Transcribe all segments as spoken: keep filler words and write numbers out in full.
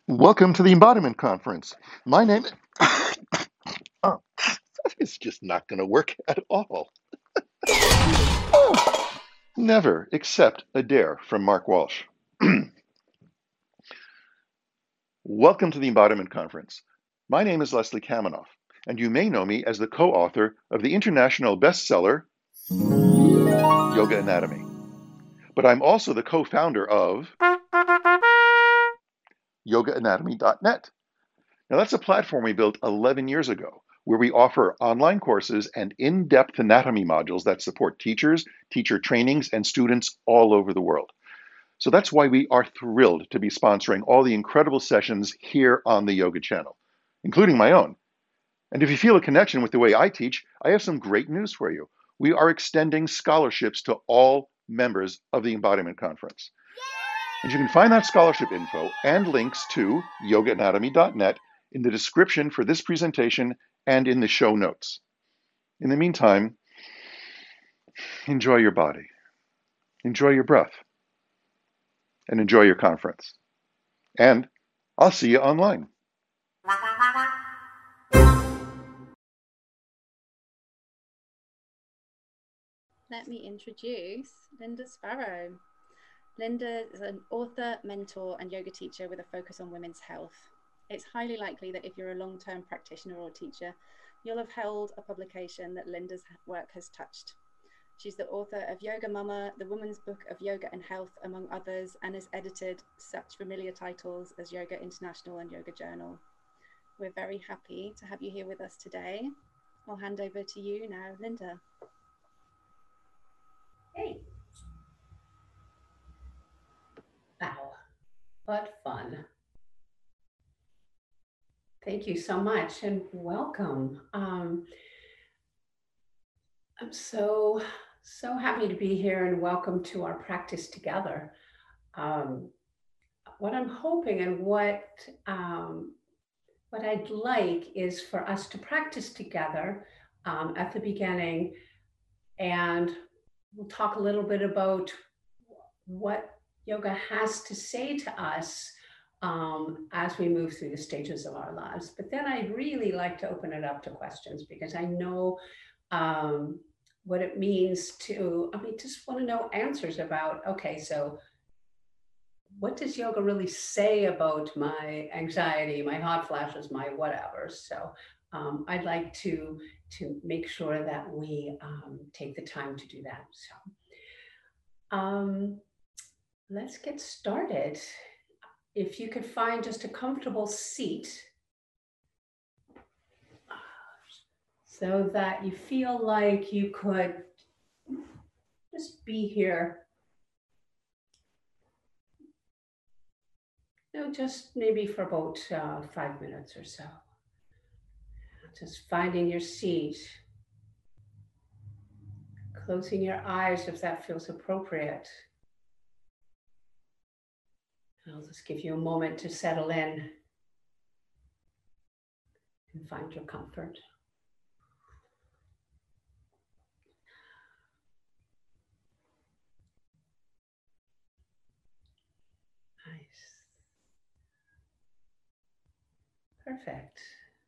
Welcome to the Embodiment Conference. My name oh, it's just not going to work at all. Never accept a dare from Mark Walsh. Welcome to the Embodiment Conference. My name is Leslie Kaminoff, and you may know me as the co-author of the international bestseller, Yoga Anatomy. But I'm also the co-founder of yoga anatomy dot net. Now, that's a platform we built eleven years ago, where we offer online courses and in-depth anatomy modules that support teachers, teacher trainings, and students all over the world. So that's why we are thrilled to be sponsoring all the incredible sessions here on the Yoga Channel, including my own. And if you feel a connection with the way I teach, I have some great news for you. We are extending scholarships to all members of the Embodiment Conference. And you can find that scholarship info and links to yoga anatomy dot net in the description for this presentation and in the show notes. In the meantime, enjoy your body, enjoy your breath, and enjoy your conference. And I'll see you online. Let me introduce Linda Sparrow. Linda is an author, mentor, and yoga teacher with a focus on women's health. It's highly likely that if you're a long-term practitioner or teacher, you'll have held a publication that Linda's work has touched. She's the author of Yoga Mama, the Woman's Book of Yoga and Health, among others, and has edited such familiar titles as Yoga International and Yoga Journal. We're very happy to have you here with us today. I'll hand over to you now, Linda. Hey. Wow, what fun. Thank you so much and welcome. Um, I'm so, so happy to be here and welcome to our practice together. Um, what I'm hoping and what, um, what I'd like is for us to practice together um, at the beginning, and we'll talk a little bit about what yoga has to say to us um, as we move through the stages of our lives. But then I'd really like to open it up to questions, because I know um, what it means to, I mean, just want to know answers about, okay, so what does yoga really say about my anxiety, my hot flashes, my whatever? So um, I'd like to, to make sure that we um, take the time to do that. So um, let's get started. If you could find just a comfortable seat so that you feel like you could just be here. You know, just maybe for about uh, five minutes or so. Just finding your seat, closing your eyes if that feels appropriate. I'll just give you a moment to settle in and find your comfort. Nice. Perfect.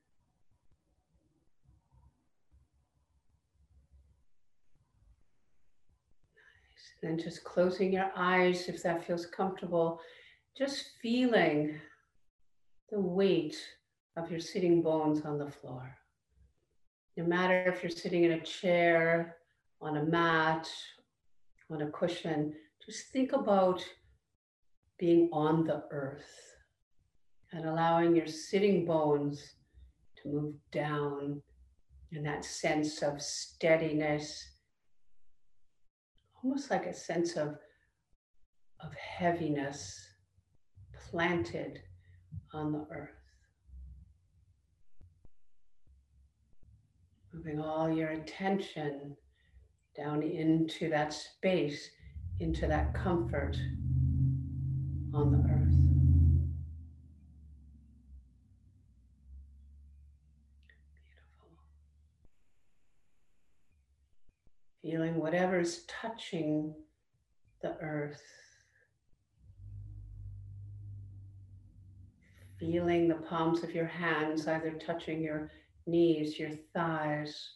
Nice. Then just closing your eyes if that feels comfortable. Just feeling the weight of your sitting bones on the floor. No matter if you're sitting in a chair, on a mat, on a cushion, just think about being on the earth and allowing your sitting bones to move down in that sense of steadiness, almost like a sense of, of heaviness planted on the earth. Moving all your attention down into that space, into that comfort on the earth. Beautiful. Feeling whatever's touching the earth. feeling the palms of your hands either touching your knees, your thighs,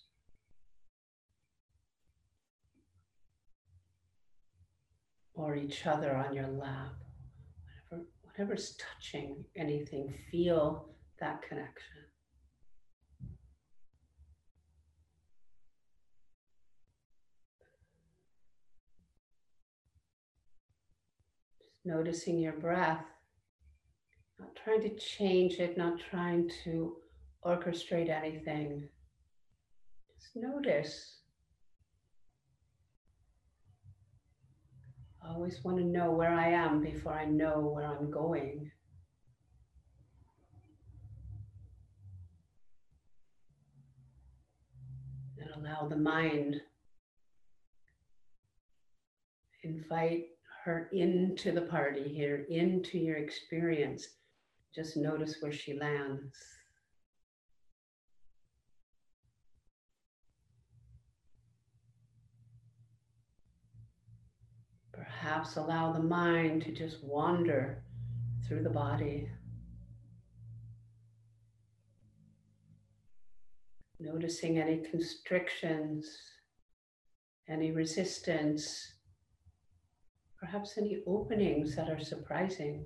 or each other on your lap. Whatever, whatever's touching anything, feel that connection. Just noticing your breath, not trying to change it, not trying to orchestrate anything. Just notice. I always want to know where I am before I know where I'm going. And allow the mind, invite her into the party here, into your experience. Just notice where she lands. Perhaps allow the mind to just wander through the body. Noticing any constrictions, any resistance, perhaps any openings that are surprising.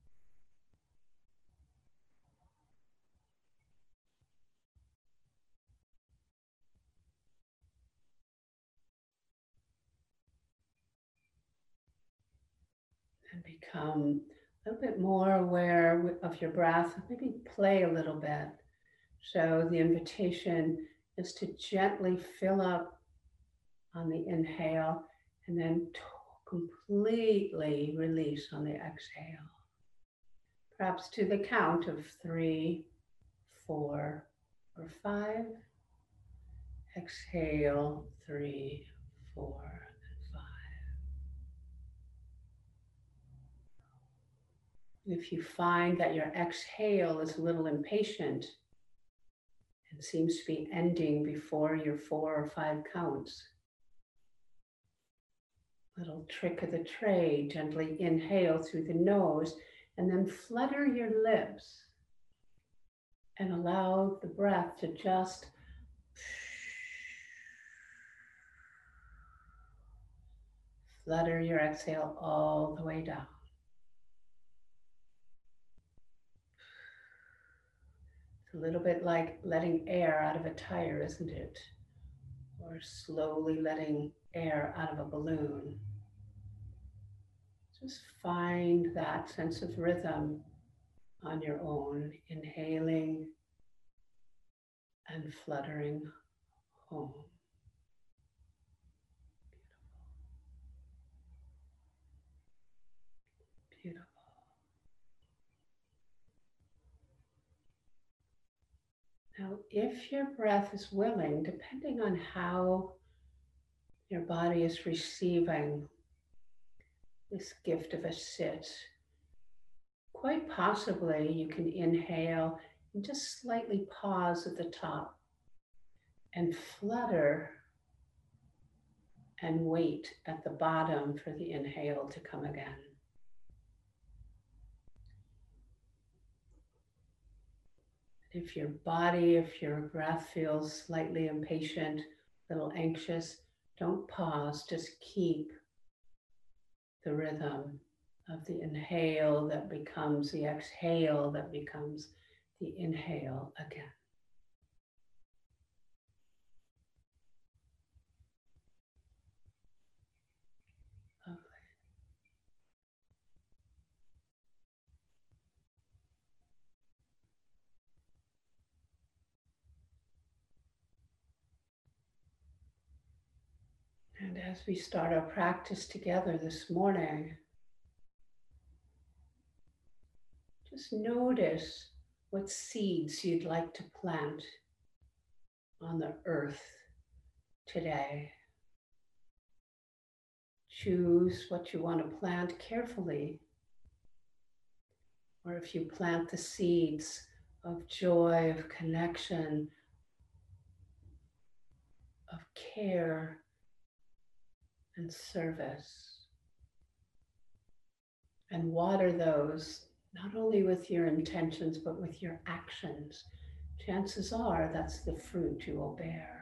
And become a little bit more aware of your breath, maybe play a little bit. So the invitation is to gently fill up on the inhale and then completely release on the exhale. Perhaps to the count of three, four, or five. Exhale, three, four, and five. If you find that your exhale is a little impatient and seems to be ending before your four or five counts, little trick of the trade, gently inhale through the nose and then flutter your lips and allow the breath to just flutter your exhale all the way down. It's a little bit like letting air out of a tire, isn't it? Or slowly letting air out of a balloon. Just find that sense of rhythm on your own, inhaling and fluttering home. Beautiful. Beautiful. Now, if your breath is willing, depending on how your body is receiving this gift of a sit, quite possibly you can inhale and just slightly pause at the top and flutter and wait at the bottom for the inhale to come again. If your body, if your breath feels slightly impatient, a little anxious, don't pause, just keep the rhythm of the inhale that becomes the exhale that becomes the inhale again. Lovely. And as we start our practice together this morning, just notice what seeds you'd like to plant on the earth today. Choose what you want to plant carefully. Or if you plant the seeds of joy, of connection, of care and service, and water those not only with your intentions, but with your actions, chances are that's the fruit you will bear.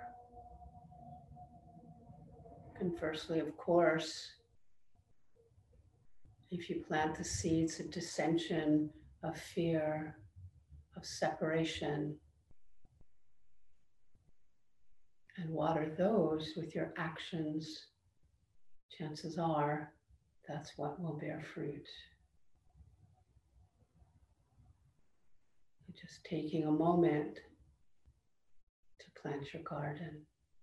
Conversely, of course, if you plant the seeds of dissension, of fear, of separation, and water those with your actions, chances are that's what will bear fruit. Just taking a moment to plant your garden.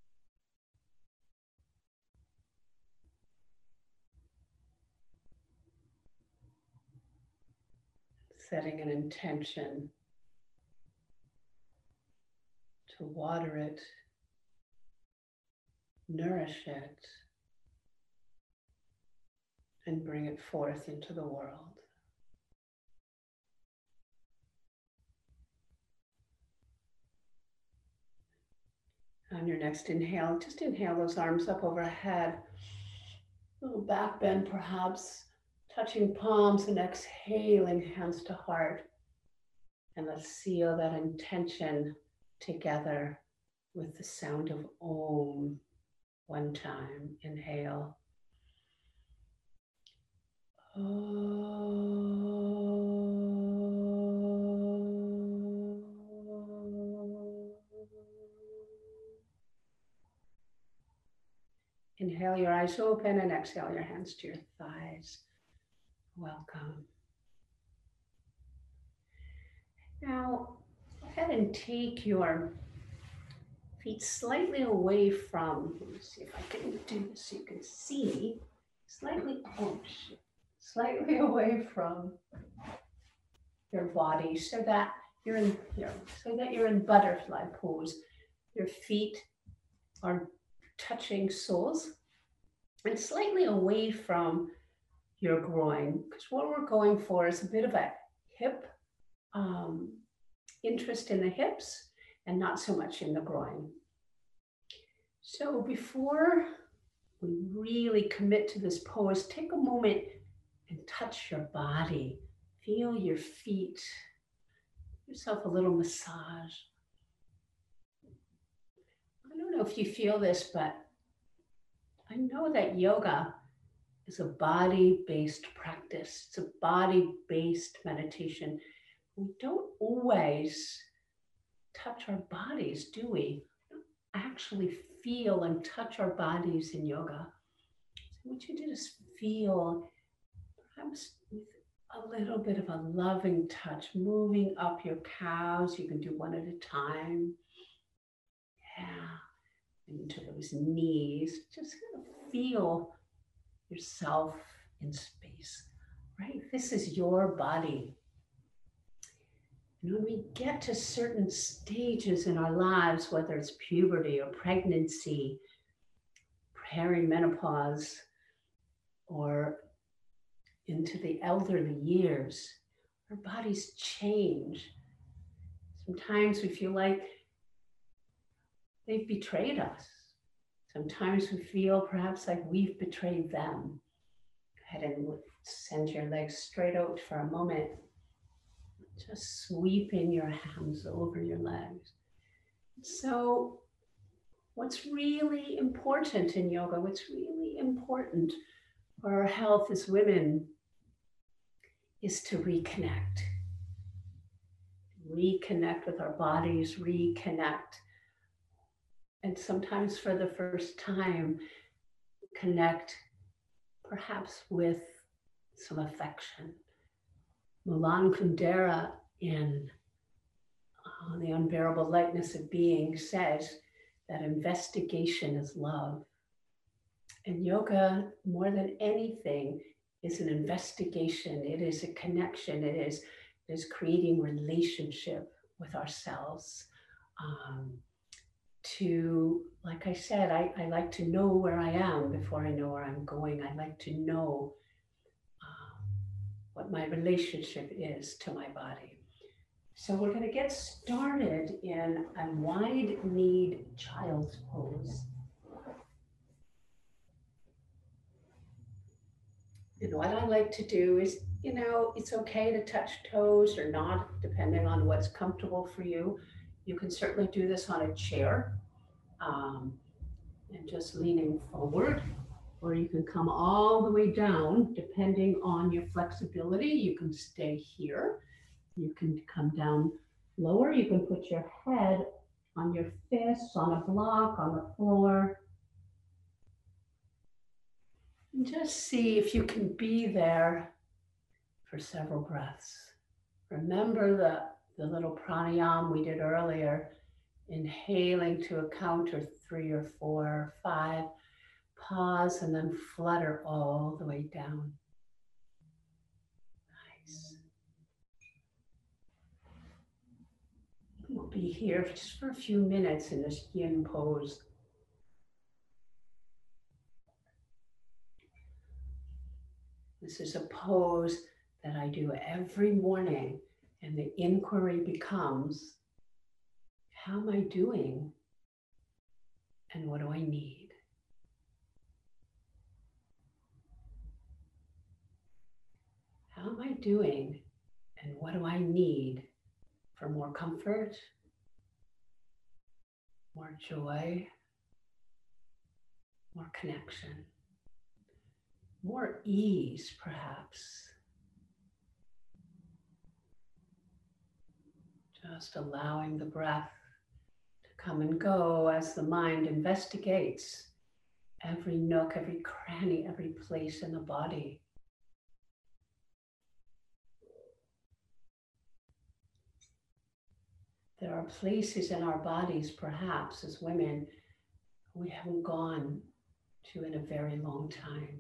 Setting an intention to water it, nourish it, and bring it forth into the world. On your next inhale, just inhale those arms up overhead. A little back bend perhaps, touching palms and exhaling hands to heart. And let's seal that intention together with the sound of Om. One time, inhale. Om. Inhale your eyes open and exhale your hands to your thighs. Welcome. Now, go ahead and take your feet slightly away from, let me see if I can do this so you can see, slightly, oh, slightly away from your body so that you're in here, so that you're in butterfly pose. Your feet are touching soles and slightly away from your groin, because what we're going for is a bit of a hip um, interest in the hips and not so much in the groin. So before we really commit to this pose, take a moment and touch your body. Feel your feet. Give yourself a little massage. I don't know if you feel this, but I know that yoga is a body-based practice. It's a body-based meditation. We don't always touch our bodies, do we? We don't actually feel and touch our bodies in yoga. So what you do is feel, perhaps with a little bit of a loving touch, moving up your calves. You can do one at a time. Yeah, into those knees. Just kind of feel yourself in space, right? This is your body. And when we get to certain stages in our lives, whether it's puberty or pregnancy, perimenopause, or into the elderly years, our bodies change. Sometimes we feel like they've betrayed us. Sometimes we feel perhaps like we've betrayed them. Go ahead and send your legs straight out for a moment. Just sweeping your hands over your legs. So what's really important in yoga, what's really important for our health as women is to reconnect. Reconnect with our bodies, reconnect. And sometimes for the first time, connect perhaps with some affection. Milan Kundera in uh, The Unbearable Lightness of Being says that investigation is love. And yoga, more than anything, is an investigation. It is a connection. It is, it is creating relationship with ourselves. Um, to, like I said, I, I like to know where I am before I know where I'm going. I like to know um, what my relationship is to my body. So we're going to get started in a wide-kneed child's pose. And what I like to do is, you know, it's okay to touch toes or not, depending on what's comfortable for you. You can certainly do this on a chair, um, and just leaning forward, or you can come all the way down, depending on your flexibility. You can stay here. You can come down lower. You can put your head on your fists, on a block, on the floor. And just see if you can be there for several breaths. Remember the, the little pranayama we did earlier, inhaling to a count or three or four or five, pause and then flutter all the way down. Nice. We'll be here just for a few minutes in this yin pose. This is a pose that I do every morning, and the inquiry becomes, how am I doing and what do I need? How am I doing and what do I need for more comfort, more joy, more connection, more ease perhaps? Just allowing the breath to come and go as the mind investigates every nook, every cranny, every place in the body. There are places in our bodies, perhaps as women, we haven't gone to in a very long time.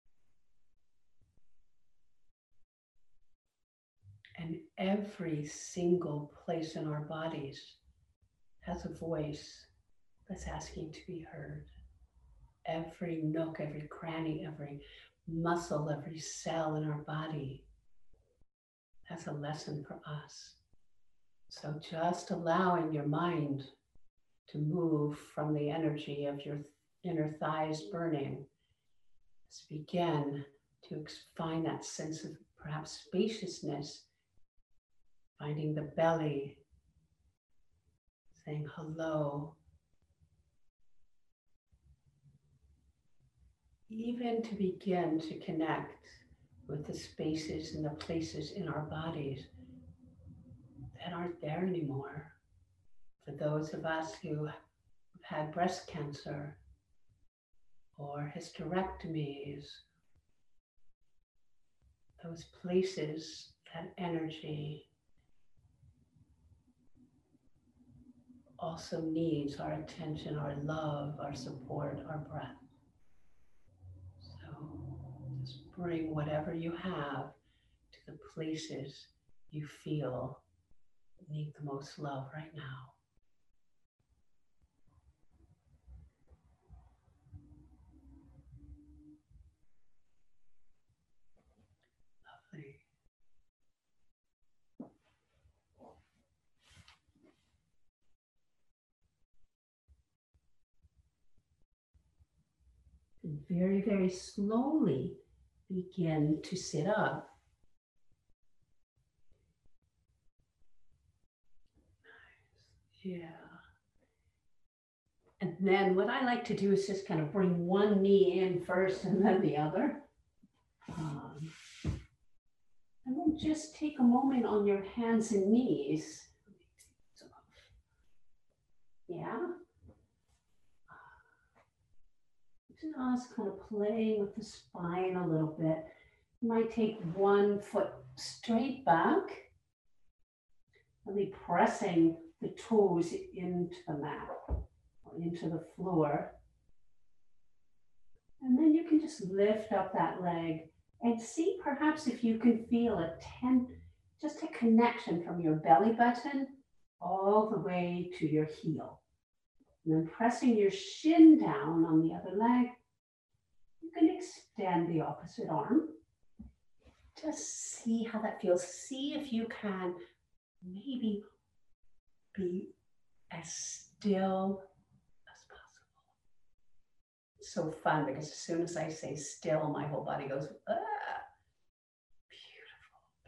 And every single place in our bodies has a voice that's asking to be heard. Every nook, every cranny, every muscle, every cell in our body has a lesson for us. So just allowing your mind to move from the energy of your inner thighs burning, let's begin to find that sense of perhaps spaciousness, finding the belly, saying hello. Even to begin to connect with the spaces and the places in our bodies that aren't there anymore. For those of us who have had breast cancer or hysterectomies, those places, that energy also needs our attention, our love, our support, our breath. So just bring whatever you have to the places you feel need the most love right now. Lovely. And very, very slowly begin to sit up. Nice. Yeah. And then what I like to do is just kind of bring one knee in first and then the other. Um, and then just take a moment on your hands and knees. Yeah. Just kind of playing with the spine a little bit. You might take one foot straight back, really pressing the toes into the mat or into the floor. And then you can just lift up that leg and see perhaps if you can feel a ten, just a connection from your belly button all the way to your heel. And then pressing your shin down on the other leg, you can extend the opposite arm. Just see how that feels. See if you can maybe be as still as possible. It's so fun because as soon as I say still, my whole body goes, ah.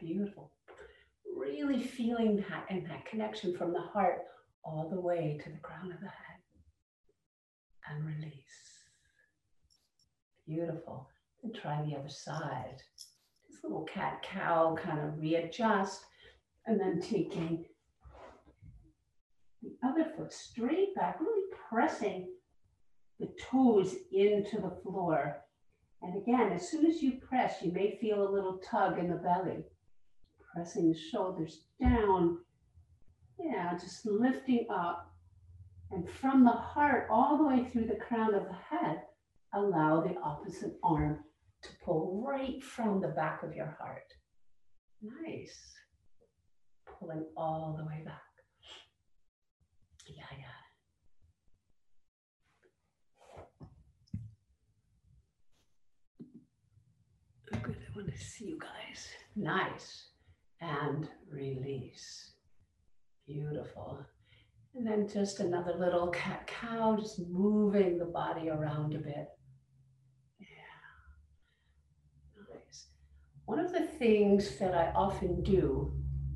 Beautiful. Really feeling that and that connection from the heart all the way to the crown of the head. And release. Beautiful. And try the other side. This little cat-cow kind of readjust, and then taking the other foot straight back, really pressing the toes into the floor. And again, as soon as you press, you may feel a little tug in the belly. Pressing the shoulders down. Yeah, just lifting up. And from the heart all the way through the crown of the head, allow the opposite arm to pull right from the back of your heart. Nice. Pulling all the way back. Yeah, yeah. Good, I want to see you guys. Nice. And release. Beautiful. And then just another little cat-cow, just moving the body around a bit. Yeah. Nice. One of the things that I often do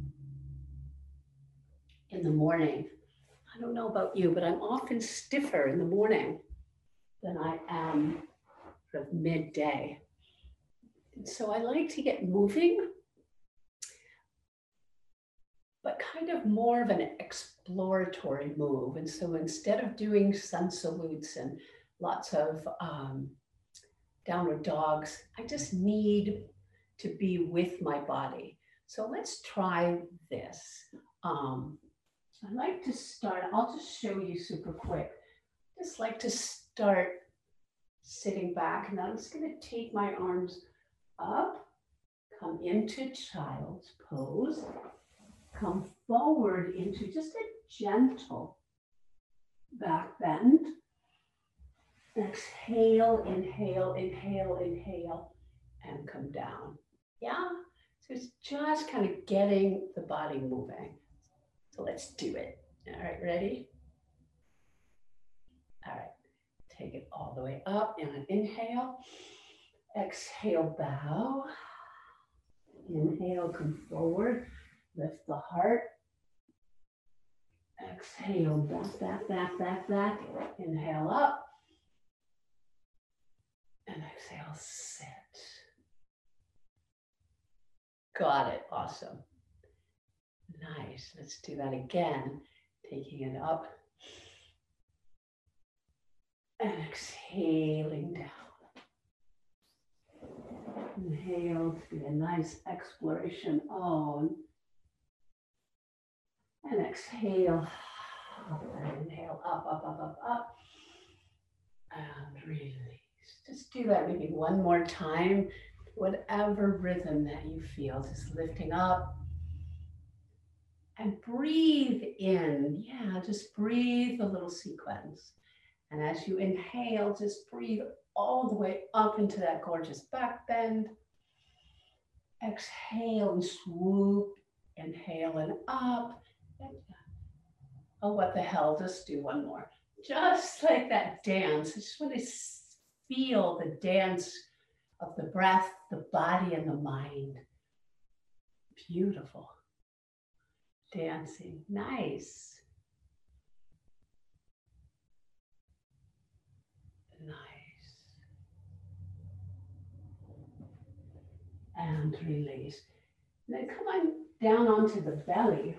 in the morning, I don't know about you, but I'm often stiffer in the morning than I am sort of midday. And so I like to get moving, but kind of more of an exploratory move. And so instead of doing sun salutes and lots of um, downward dogs, I just need to be with my body. So let's try this. Um, I like to start, I'll just show you super quick. Just like to start sitting back, and I'm just gonna take my arms up, come into child's pose, come forward into just a gentle back bend. Exhale, inhale, inhale, inhale, and come down. Yeah, so it's just kind of getting the body moving. So let's do it. All right, ready? All right, take it all the way up and an inhale. Exhale, bow. Inhale, come forward. Lift the heart. Exhale, back, back, back, back, back. Inhale up. And exhale, sit. Got it, awesome. Nice, let's do that again. Taking it up. And exhaling down. Inhale to be a nice exploration on. And exhale. Up and inhale, up, up, up, up, up. And release. Just do that maybe one more time. Whatever rhythm that you feel, just lifting up. And breathe in. Yeah, just breathe a little sequence. And as you inhale, just breathe all the way up into that gorgeous back bend. Exhale and swoop. Inhale and up. Oh, what the hell, just do one more. Just like that dance. I just want to feel the dance of the breath, the body, and the mind. Beautiful. Dancing, nice. Nice. And release. And then come on down onto the belly.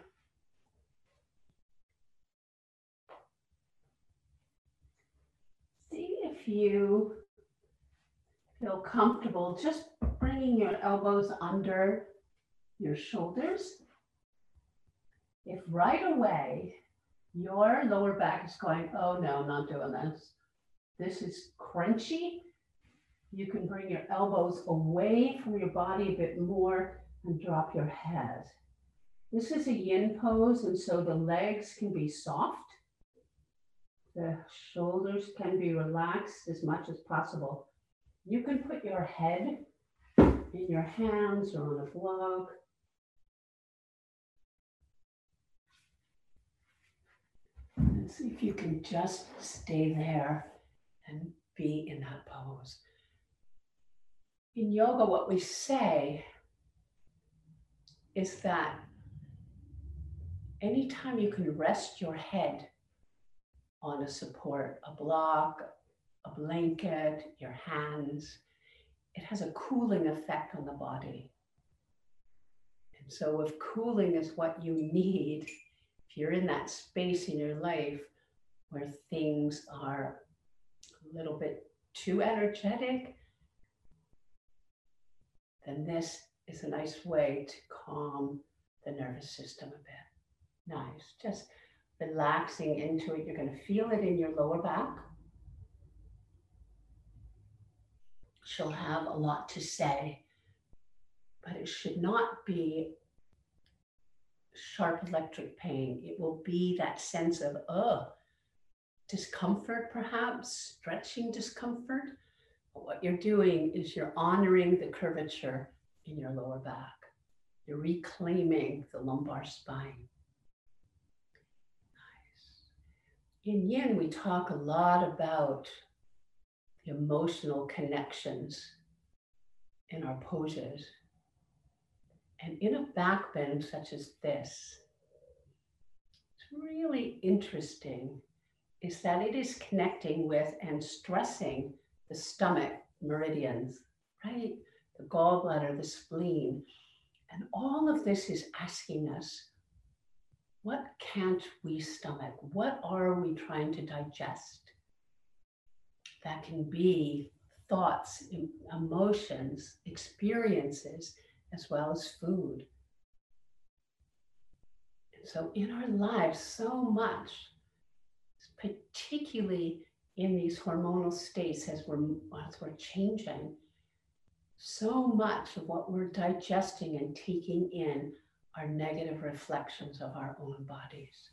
See if you feel comfortable just bringing your elbows under your shoulders. If right away your lower back is going, oh no, I'm not doing this. This is crunchy. You can bring your elbows away from your body a bit more and drop your head. This is a yin pose, and so the legs can be soft. The shoulders can be relaxed as much as possible. You can put your head in your hands or on a block. And see if you can just stay there and be in that pose. In yoga, what we say is that anytime you can rest your head on a support, a block, a blanket, your hands, it has a cooling effect on the body. And so if cooling is what you need, if you're in that space in your life where things are a little bit too energetic, then this is a nice way to calm the nervous system a bit. Nice, just relaxing into it. You're going to feel it in your lower back. She'll have a lot to say, but it should not be sharp electric pain. It will be that sense of, oh, discomfort, perhaps, stretching discomfort. But what you're doing is you're honoring the curvature in your lower back. You're reclaiming the lumbar spine. Nice. In Yin, we talk a lot about the emotional connections in our poses. And in a back bend such as this, it's really interesting is that it is connecting with and stressing the stomach meridians, right? The gallbladder, the spleen. And all of this is asking us, what can't we stomach? What are we trying to digest? That can be thoughts, emotions, experiences, as well as food. And so in our lives, so much, particularly in these hormonal states as we're, as we're changing, so much of what we're digesting and taking in are negative reflections of our own bodies.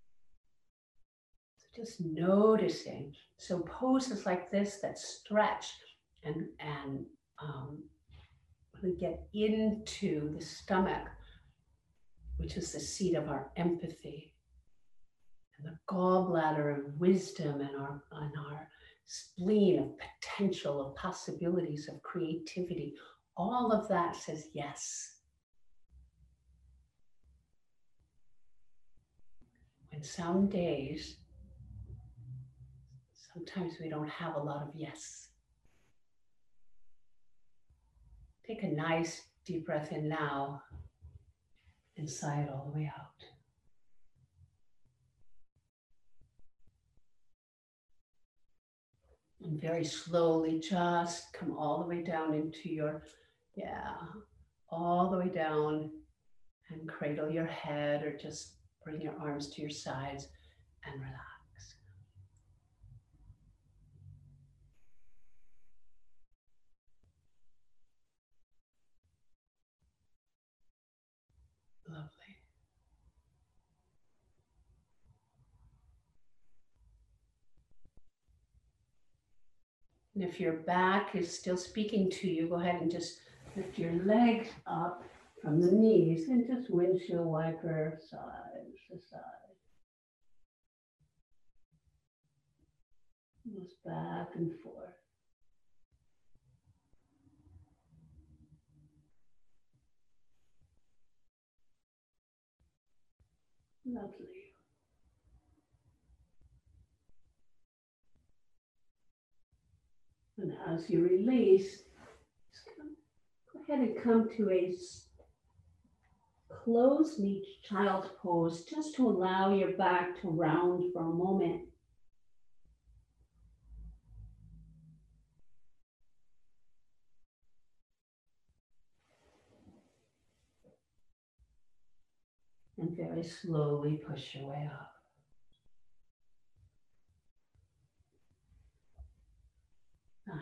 So just noticing. So poses like this that stretch and, and um, really get into the stomach, which is the seat of our empathy, and the gallbladder of wisdom, and our, and our spleen of potential, of possibilities, of creativity. All of that says yes. And some days, sometimes we don't have a lot of yes. Take a nice deep breath in now, and sigh it all the way out. And very slowly just come all the way down into your, yeah, all the way down, and cradle your head or just bring your arms to your sides and relax. Lovely. And if your back is still speaking to you, go ahead and just lift your legs up from the knees and just windshield wiper side to side. Goes back and forth. Lovely. And as you release, just come, go ahead and come to a closed knee child's pose, just to allow your back to round for a moment. And very slowly push your way up. Nice.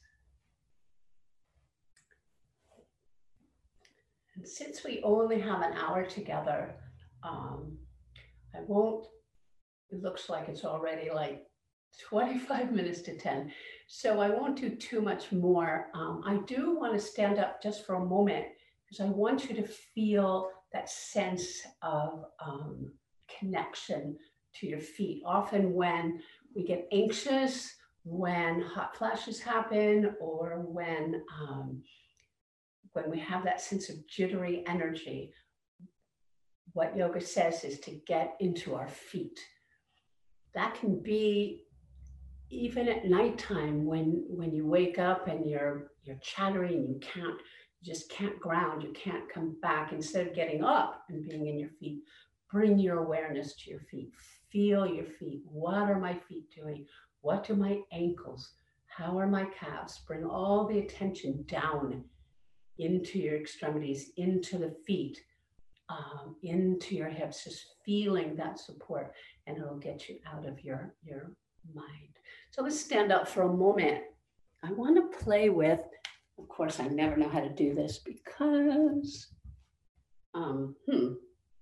And since we only have an hour together, um, I won't, it looks like it's already like twenty-five minutes to ten. So I won't do too much more. Um, I do want to stand up just for a moment because I want you to feel that sense of um, connection to your feet. Often when we get anxious, when hot flashes happen, or when um, when we have that sense of jittery energy, what yoga says is to get into our feet. That can be even at nighttime when, when you wake up and you're, you're chattering and you can't, you just can't ground, you can't come back. Instead of getting up and being in your feet, bring your awareness to your feet. Feel your feet. What are my feet doing? What do my ankles? How are my calves? Bring all the attention down into your extremities, into the feet, um, into your hips, just feeling that support, and it'll get you out of your, your mind. So let's stand up for a moment. I want to play with, of course, I never know how to do this because, um, hmm,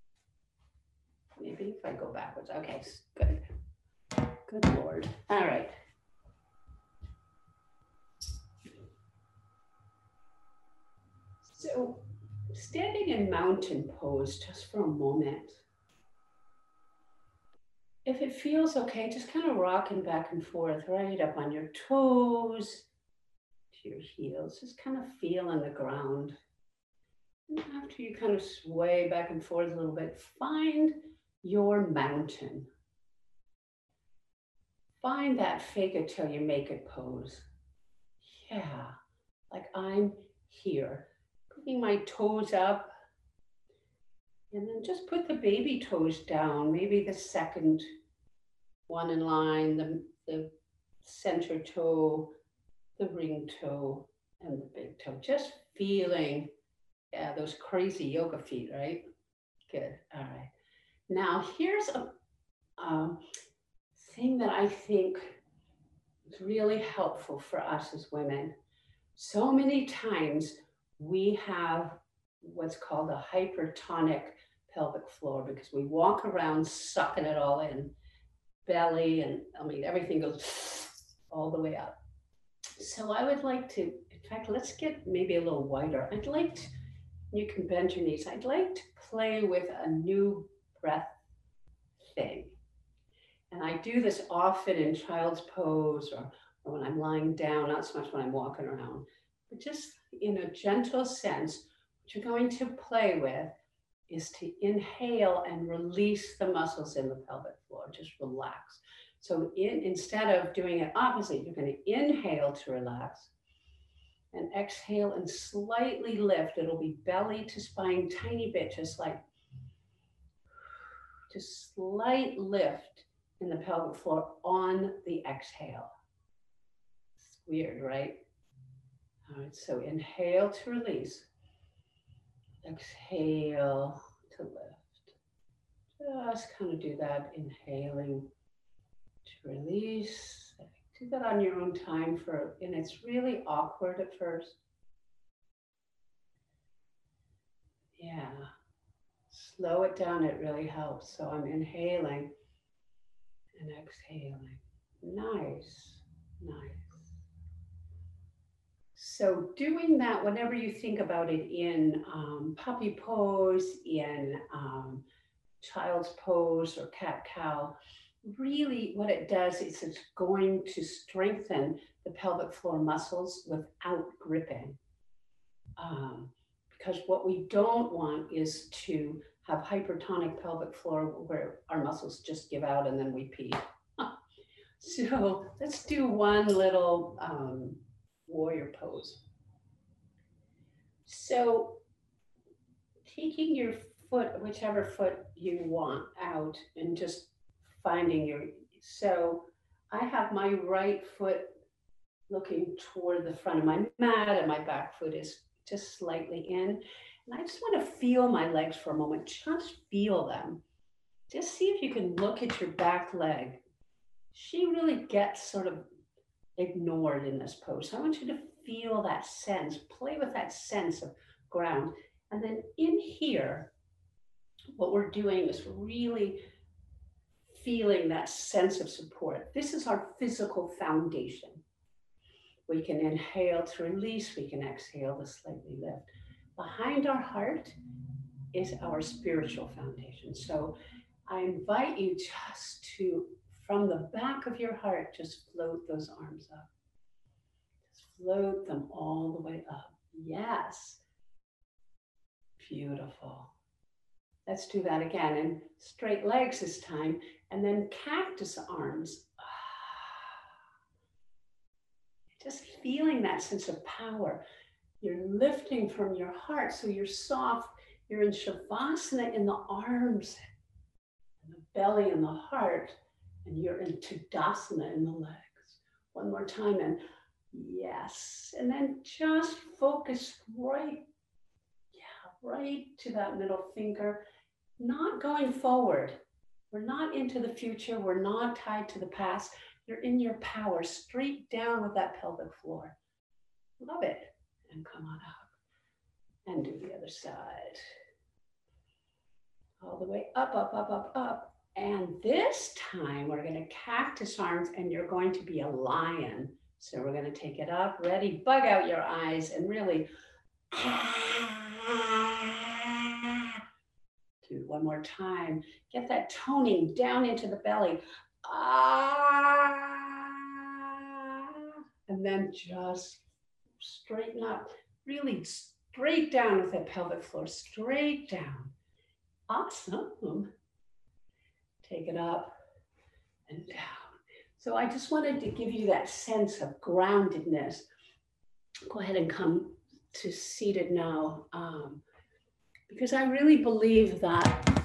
maybe if I go backwards. Okay, good. Good Lord. All right. So standing in mountain pose just for a moment. If it feels okay, just kind of rocking back and forth, right up on your toes to your heels, just kind of feeling the ground. And after you kind of sway back and forth a little bit, find your mountain. Find that fake it till you make it pose. Yeah, like I'm here. Putting my toes up, and then just put the baby toes down, maybe the second one in line, the, the center toe, the ring toe, and the big toe. Just feeling, yeah, those crazy yoga feet, right? Good, all right. Now here's a um, thing that I think is really helpful for us as women. So many times we have what's called a hypertonic pelvic floor because we walk around sucking it all in, belly, and I mean, everything goes all the way up. So I would like to, in fact, let's get maybe a little wider. I'd like to, you can bend your knees. I'd like to play with a new breath thing. And I do this often in child's pose or, or when I'm lying down, not so much when I'm walking around, but just in a gentle sense, what you're going to play with is to inhale and release the muscles in the pelvic floor, just relax. So in, instead of doing it opposite, you're going to inhale to relax and exhale and slightly lift. It'll be belly to spine, tiny bit, just like, just slight lift in the pelvic floor on the exhale. It's weird, right? All right, so inhale to release. Exhale to lift. Just kind of do that, inhaling to release. Do that on your own time for, and it's really awkward at first. Yeah. Slow it down, it really helps. So I'm inhaling and exhaling. Nice, nice. So doing that, whenever you think about it in um, puppy pose, in um, child's pose or cat-cow, really what it does is it's going to strengthen the pelvic floor muscles without gripping. Um, because what we don't want is to have hypertonic pelvic floor where our muscles just give out and then we pee. So let's do one little um, warrior pose. So taking your foot, whichever foot you want out and just finding your, so I have my right foot looking toward the front of my mat and my back foot is just slightly in. And I just want to feel my legs for a moment, just feel them. Just see if you can look at your back leg. She really gets sort of ignored in this pose. So I want you to feel that sense, play with that sense of ground. And then in here, what we're doing is really feeling that sense of support. This is our physical foundation. We can inhale to release, we can exhale to slightly lift. Behind our heart is our spiritual foundation. So I invite you just to, from the back of your heart, just float those arms up. Just float them all the way up. Yes. Beautiful. Let's do that again. And straight legs this time. And then cactus arms. Just feeling that sense of power. You're lifting from your heart, so you're soft. You're in Shavasana in the arms, and the belly and the heart, and you're in Tadasana in the legs. One more time, and yes. And then just focus right, yeah, right to that middle finger, not going forward. We're not into the future. We're not tied to the past. You're in your power, straight down with that pelvic floor. Love it. And come on up and do the other side. All the way up, up, up, up, up. And this time we're going to cactus arms and you're going to be a lion. So we're going to take it up, ready, bug out your eyes and really do one more time. Get that toning down into the belly. And then just straighten up, really straight down with that pelvic floor, straight down. Awesome. Take it up and down. So I just wanted to give you that sense of groundedness. Go ahead and come to seated now, um, because I really believe that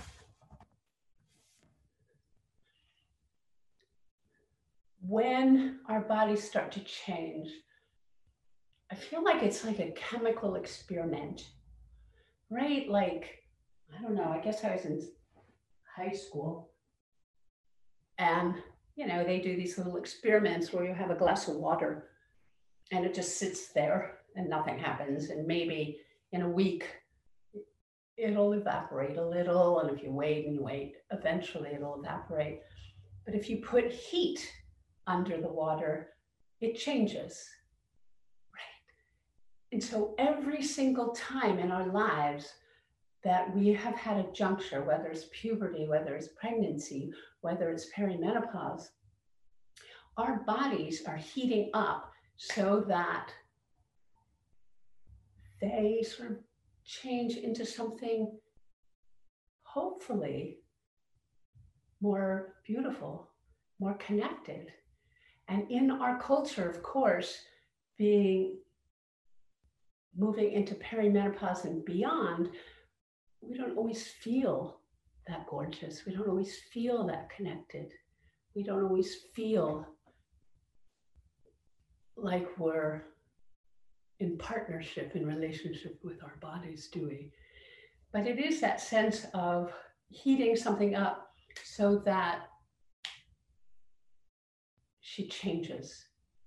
when our bodies start to change, I feel like it's like a chemical experiment, right? Like, I don't know, I guess I was in high school and, you know, they do these little experiments where you have a glass of water and it just sits there and nothing happens. And maybe in a week, it'll evaporate a little. And if you wait and wait, eventually it'll evaporate. But if you put heat under the water, it changes. And so every single time in our lives that we have had a juncture, whether it's puberty, whether it's pregnancy, whether it's perimenopause, our bodies are heating up so that they sort of change into something hopefully more beautiful, more connected. And in our culture, of course, being moving into perimenopause and beyond, we don't always feel that gorgeous. We don't always feel that connected. We don't always feel like we're in partnership, in relationship with our bodies, do we? But it is that sense of heating something up so that she changes.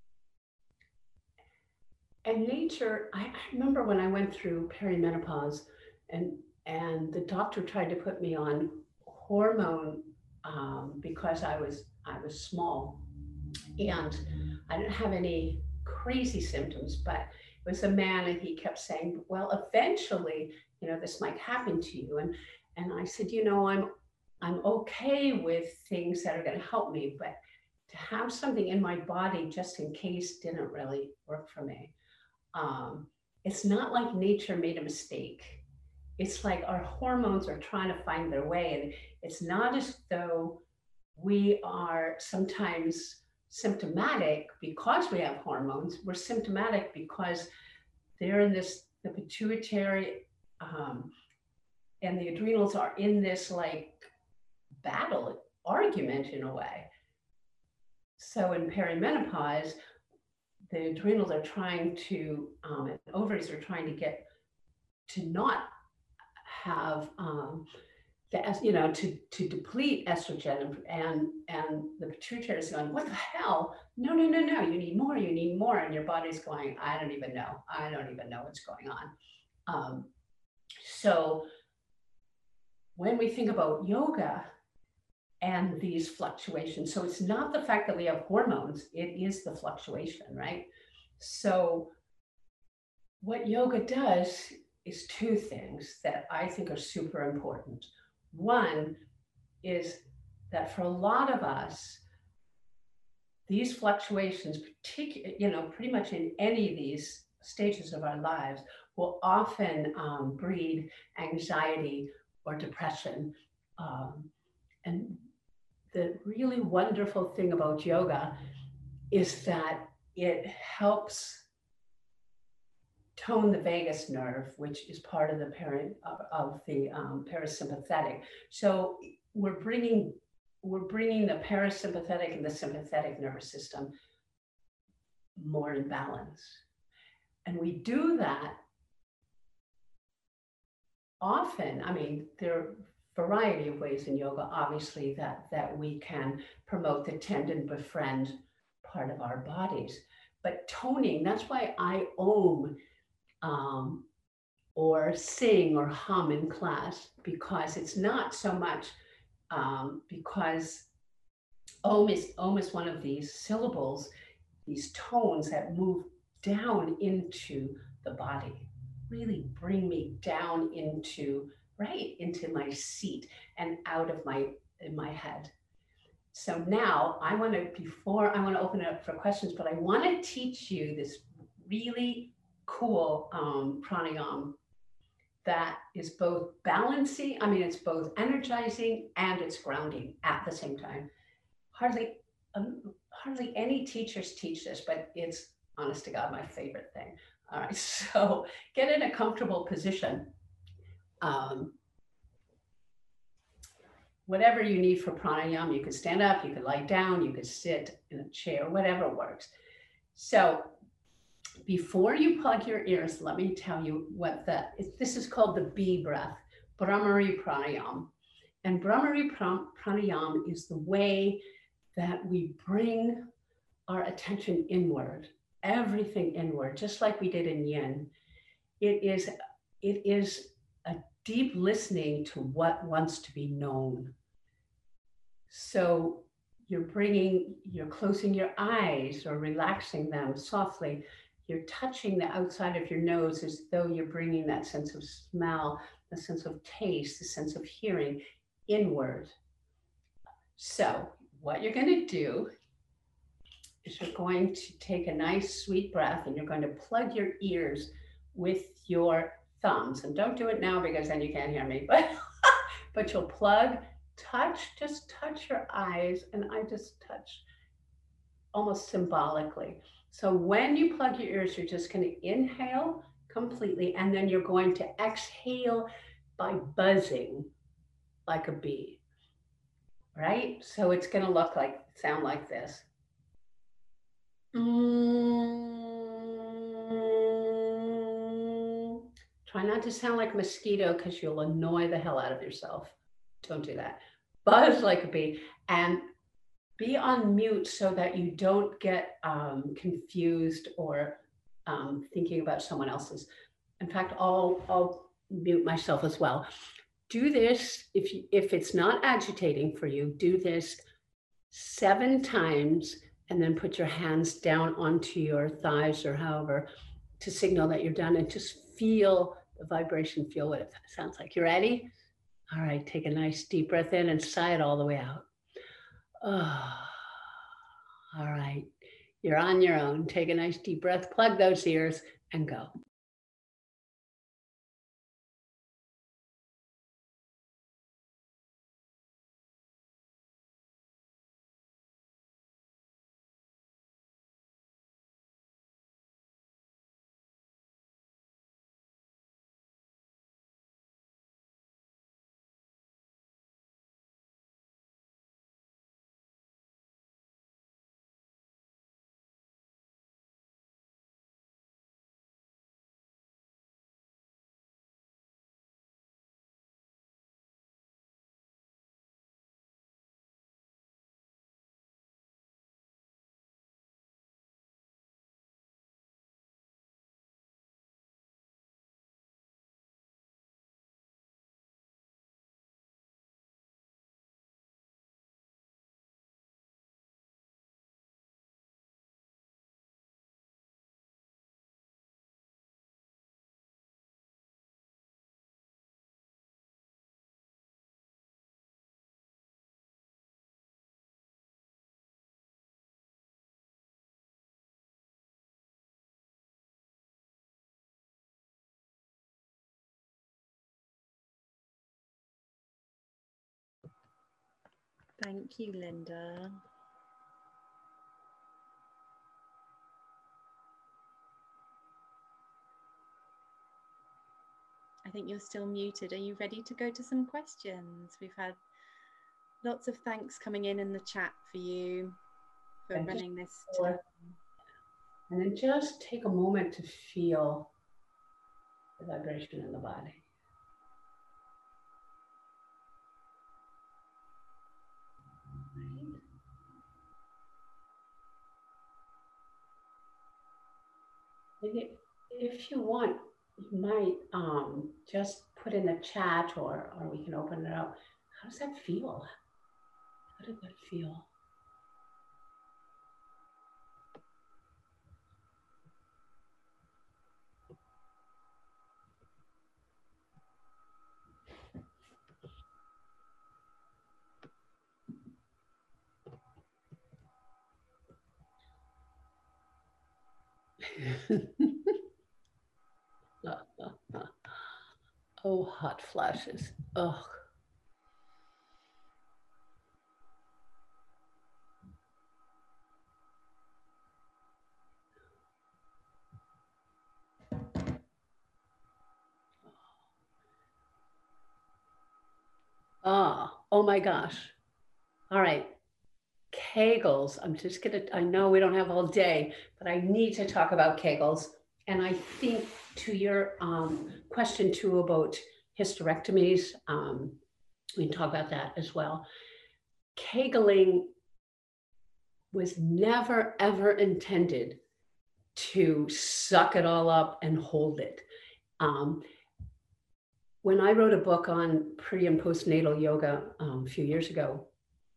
And nature, I, I remember when I went through perimenopause and, and the doctor tried to put me on hormone um, because I was, I was small and I didn't have any crazy symptoms, but it was a man and he kept saying, well, eventually, you know, this might happen to you. And, and I said, you know, I'm, I'm okay with things that are going to help me, but to have something in my body just in case didn't really work for me. Um, it's not like nature made a mistake. It's like our hormones are trying to find their way. And it's not as though we are sometimes symptomatic because we have hormones. We're symptomatic because they're in this, the pituitary um, and the adrenals are in this like battle, argument in a way. So in perimenopause, the adrenals are trying to, um, and ovaries are trying to get to not have, um, the, you know, to, to deplete estrogen, and, and the pituitary is going, what the hell? No, no, no, no, you need more, you need more. And your body's going, I don't even know. I don't even know what's going on. Um, so when we think about yoga and these fluctuations, so it's not the fact that we have hormones, it is the fluctuation, right? So what yoga does is two things that I think are super important. One is that for a lot of us, these fluctuations, particularly, you know, pretty much in any of these stages of our lives will often um, breed anxiety or depression. Um, and the really wonderful thing about yoga is that it helps tone the vagus nerve, which is part of the parent of, of the um, parasympathetic. So we're bringing we're bringing the parasympathetic and the sympathetic nervous system more in balance, and we do that often. I mean, there are a variety of ways in yoga, obviously, that that we can promote the tendon befriend part of our bodies, but toning. That's why I om. Um, or sing or hum in class, because it's not so much um, because om is, om is one of these syllables, these tones that move down into the body, really bring me down into, right into my seat and out of my, in my head. So now I want to, before I want to open it up for questions, but I want to teach you this really cool um, pranayama that is both balancing, I mean, it's both energizing and it's grounding at the same time. Hardly, um, hardly any teachers teach this, but it's, honest to God, my favorite thing. All right, so get in a comfortable position. Um, whatever you need for pranayama, you could stand up, you could lie down, you could sit in a chair, whatever works. So before you plug your ears, let me tell you what that is. This is called the bee breath, Bhramari Pranayam. And Bhramari Pranayam is the way that we bring our attention inward, everything inward, just like we did in yin. It is, it is a deep listening to what wants to be known. So you're bringing, you're closing your eyes or relaxing them softly. You're touching the outside of your nose as though you're bringing that sense of smell, the sense of taste, the sense of hearing inward. So what you're going to do is you're going to take a nice sweet breath and you're going to plug your ears with your thumbs. And don't do it now because then you can't hear me, but, but you'll plug, touch, just touch your eyes. And I just touch almost symbolically. So when you plug your ears, you're just going to inhale completely, and then you're going to exhale by buzzing like a bee, right? So it's going to look like, sound like this. Mm. Try not to sound like a mosquito because you'll annoy the hell out of yourself. Don't do that. Buzz like a bee. And be on mute so that you don't get um, confused or um, thinking about someone else's. In fact, I'll, I'll mute myself as well. Do this, if, you, if it's not agitating for you, do this seven times and then put your hands down onto your thighs or however to signal that you're done, and just feel the vibration, feel what it sounds like. You ready? All right, take a nice deep breath in and sigh it all the way out. Oh, all right. You're on your own. Take a nice deep breath, plug those ears, and go. Thank you, Linda. I think you're still muted. Are you ready to go to some questions? We've had lots of thanks coming in in the chat for you for and running this today. And then just take a moment to feel the vibration in the body. Right. If you want, you might um, just put in the chat, or, or we can open it up. How does that feel? How did that feel? Oh, hot flashes. Oh. Ah, oh my gosh. All right. Kegels. I'm just gonna, I know we don't have all day, but I need to talk about Kegels. And I think to your um, question too about hysterectomies, um, we can talk about that as well. Kegling was never, ever intended to suck it all up and hold it. Um, when I wrote a book on pre and postnatal yoga um, a few years ago,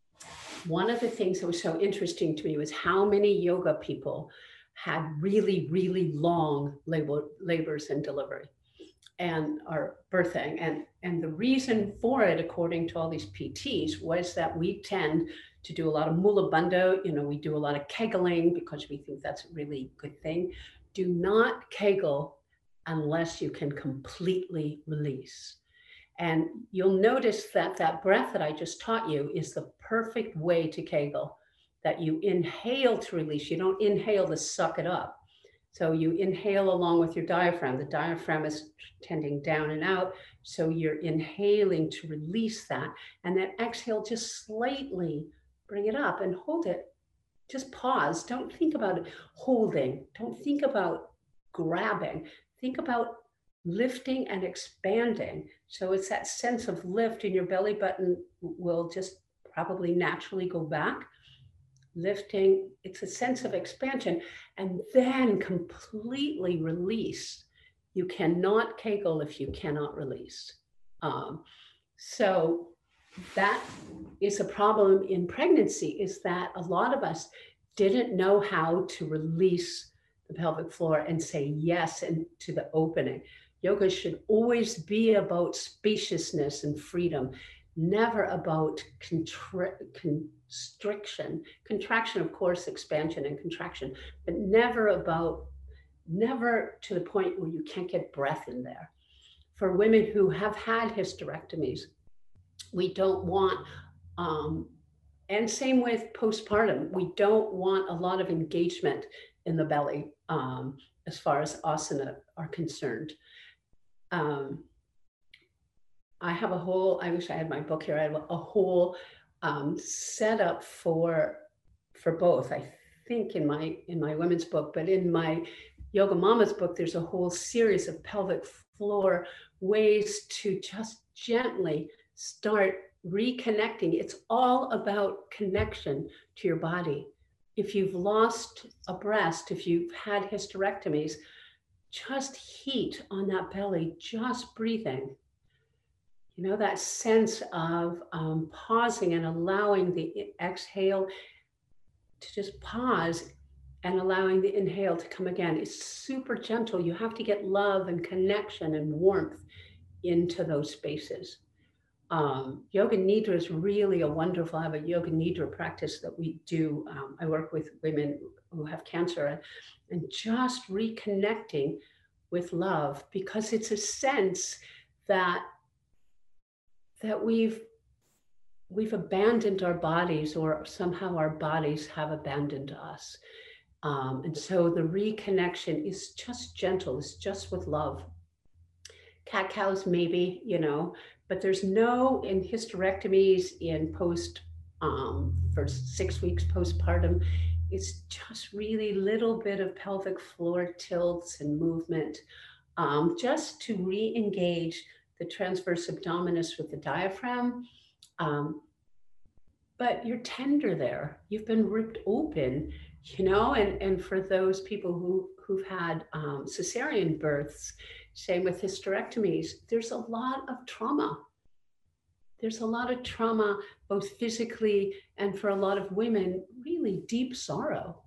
one of the things that was so interesting to me was how many yoga people had really, really long labor, labors and delivery and or birthing. And, and the reason for it, according to all these P Ts, was that we tend to do a lot of mula bandha. You know, we do a lot of kegling because we think that's a really good thing. Do not kegel unless you can completely release. And you'll notice that that breath that I just taught you is the perfect way to kegel, that you inhale to release. You don't inhale to suck it up. So you inhale along with your diaphragm. The diaphragm is tending down and out. So you're inhaling to release that. And then exhale, just slightly bring it up and hold it. Just pause. Don't think about it holding. Don't think about grabbing. Think about lifting and expanding. So it's that sense of lift, and your belly button will just probably naturally go back. Lifting, it's a sense of expansion, and then completely release. You cannot kegel if you cannot release. Um, so that is a problem in pregnancy, is that a lot of us didn't know how to release the pelvic floor and say yes and to the opening. Yoga should always be about spaciousness and freedom, never about contra- constriction, contraction, of course, expansion and contraction, but never about, never to the point where you can't get breath in there. For women who have had hysterectomies, we don't want, um, and same with postpartum, we don't want a lot of engagement in the belly um, as far as asana are concerned. Um, I have a whole, I wish I had my book here, I have a whole um, setup for, for both. I think in my, in my women's book, but in my Yoga Mama's book, there's a whole series of pelvic floor ways to just gently start reconnecting. It's all about connection to your body. If you've lost a breast, if you've had hysterectomies, just heat on that belly, just breathing. You know, that sense of um, pausing and allowing the exhale to just pause and allowing the inhale to come again. It's super gentle. You have to get love and connection and warmth into those spaces. Um, Yoga Nidra is really a wonderful, I have a Yoga Nidra practice that we do. Um, I work with women who have cancer, and, and just reconnecting with love, because it's a sense that, that we've, we've abandoned our bodies, or somehow our bodies have abandoned us. Um, and so the reconnection is just gentle, it's just with love. Cat cows, maybe, you know, but there's no, in hysterectomies, in post, um, for six weeks postpartum, it's just really little bit of pelvic floor tilts and movement, um, just to re-engage the transverse abdominis with the diaphragm. Um, but you're tender there. You've been ripped open, you know, and, and for those people who, who've had um, cesarean births, same with hysterectomies, there's a lot of trauma. There's a lot of trauma, both physically and for a lot of women, really deep sorrow.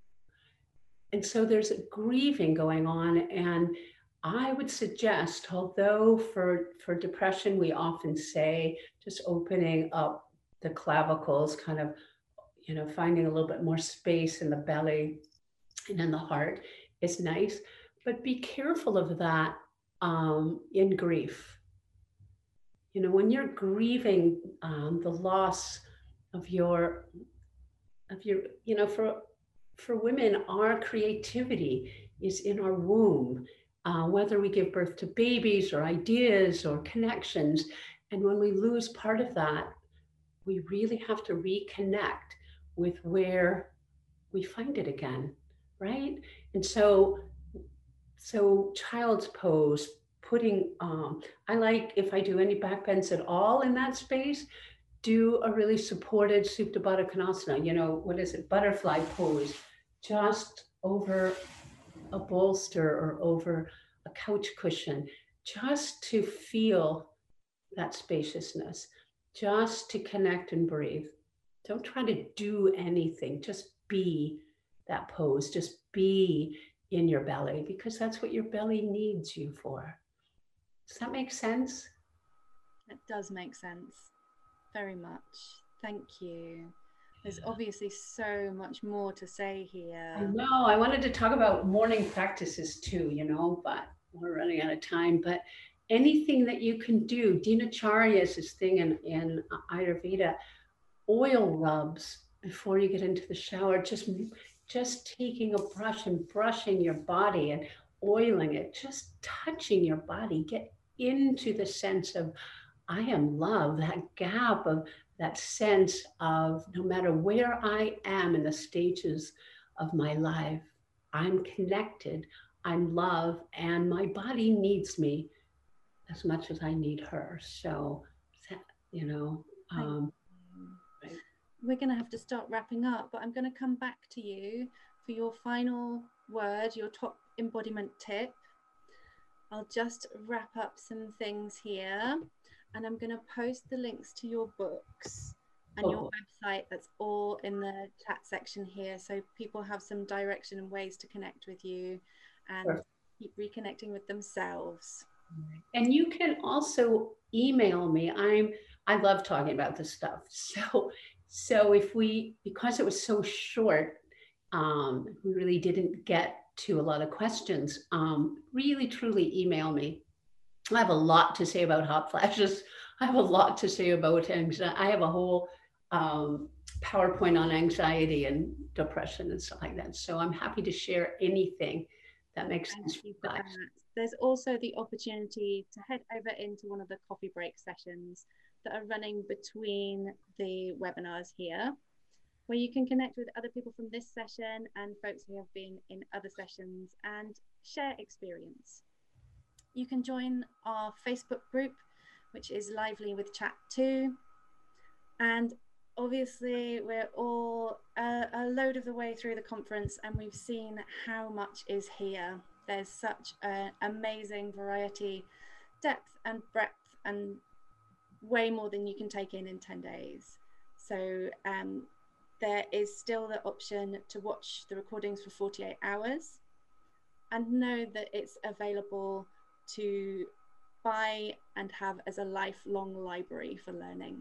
And so there's a grieving going on. And I would suggest, although for, for depression, we often say just opening up the clavicles, kind of, you know, finding a little bit more space in the belly and in the heart is nice, but be careful of that um, in grief. You know, when you're grieving um, the loss of your, of your, you know, for, for women, our creativity is in our womb, uh, whether we give birth to babies or ideas or connections. And when we lose part of that, we really have to reconnect with where we find it again, right? And so, so child's pose, putting, um, I like, if I do any back bends at all in that space, do a really supported Supta Baddha Konasana, you know, what is it, butterfly pose, just over a bolster or over a couch cushion, just to feel that spaciousness, just to connect and breathe. Don't try to do anything, just be that pose, just be in your belly, because that's what your belly needs you for. Does that make sense? It does make sense. Very much. Thank you. There's obviously so much more to say here. I know. I wanted to talk about morning practices too, you know, but we're running out of time. But anything that you can do, Dinacharya is this thing in, in Ayurveda, oil rubs before you get into the shower, just, just taking a brush and brushing your body and oiling it, just touching your body, get into the sense of, I am love, that gap of that sense of no matter where I am in the stages of my life, I'm connected, I'm love, and my body needs me as much as I need her. So, you know, um, right. We're going to have to start wrapping up, but I'm going to come back to you for your final word, your top embodiment tip. I'll just wrap up some things here. And I'm going to post the links to your books and oh. your website. That's all in the chat section here. So people have some direction and ways to connect with you and sure. keep reconnecting with themselves. And you can also email me. I'm, I love talking about this stuff. So, so if we, because it was so short, um, we really didn't get to a lot of questions, um, really, truly email me. I have a lot to say about hot flashes. I have a lot to say about anxiety. I have a whole um, PowerPoint on anxiety and depression and stuff like that. So I'm happy to share anything that makes Thank sense for you you guys. There's also the opportunity to head over into one of the coffee break sessions that are running between the webinars here, where you can connect with other people from this session and folks who have been in other sessions and share experience. You can join our Facebook group, which is Lively with Chat two. And obviously we're all a, a load of the way through the conference and we've seen how much is here. There's such an amazing variety, depth and breadth, and way more than you can take in in ten days. So um, there is still the option to watch the recordings for forty-eight hours and know that it's available to buy and have as a lifelong library for learning.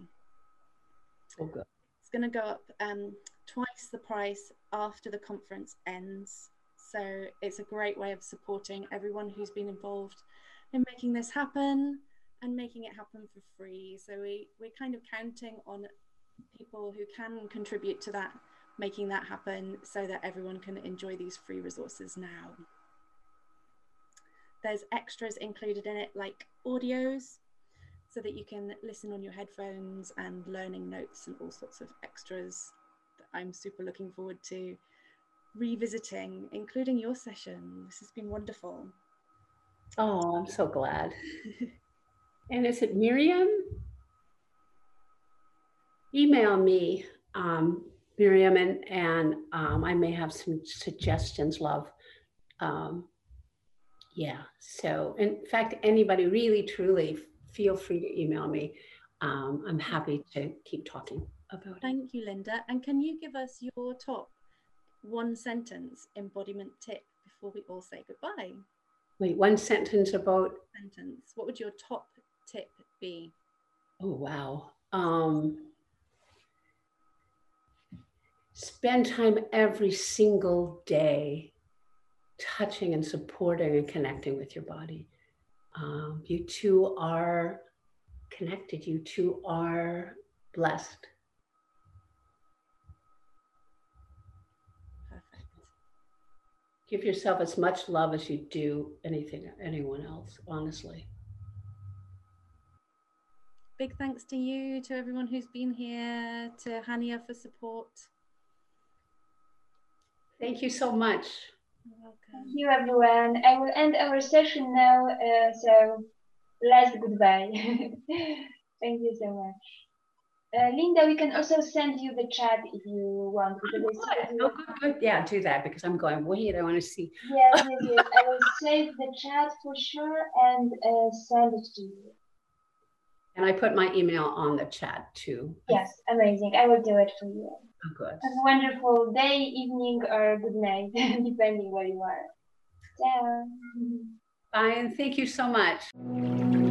Okay. It's going to go up um, twice the price after the conference ends. So it's a great way of supporting everyone who's been involved in making this happen. and making it happen for free. So we, we're kind of counting on people who can contribute to that, making that happen so that everyone can enjoy these free resources now. There's extras included in it, like audios, so that you can listen on your headphones, and learning notes and all sorts of extras that I'm super looking forward to revisiting, including your session. This has been wonderful. Oh, I'm so glad. And is it Miriam? Email me, um, Miriam, and, and um, I may have some suggestions, love. Um, yeah, so in fact, anybody really, truly, feel free to email me. Um, I'm happy to keep talking about it. Thank you, Linda. And can you give us your top one sentence embodiment tip before we all say goodbye? Wait, one sentence about? Sentence. What would your top tip be? Oh, wow. Um, spend time every single day touching and supporting and connecting with your body. Um, you two are connected. You two are blessed. Perfect. Give yourself as much love as you do anything, anyone else, honestly. Big thanks to you, to everyone who's been here, to Hania for support. Thank you so much. You're welcome. Thank you, everyone. I will end our session now, uh, so last goodbye. Thank you so much. Uh, Linda, we can also send you the chat if you want. Because Oh, good. Oh, good, good. Yeah, do that, because I'm going, wait, I want to see. Yes, yes, yes. I will save the chat for sure and uh, send it to you. And I put my email on the chat too. Yes, amazing. I will do it for you. Oh, good. Have a wonderful day, evening, or good night, depending where you are. Ciao. Bye, and thank you so much.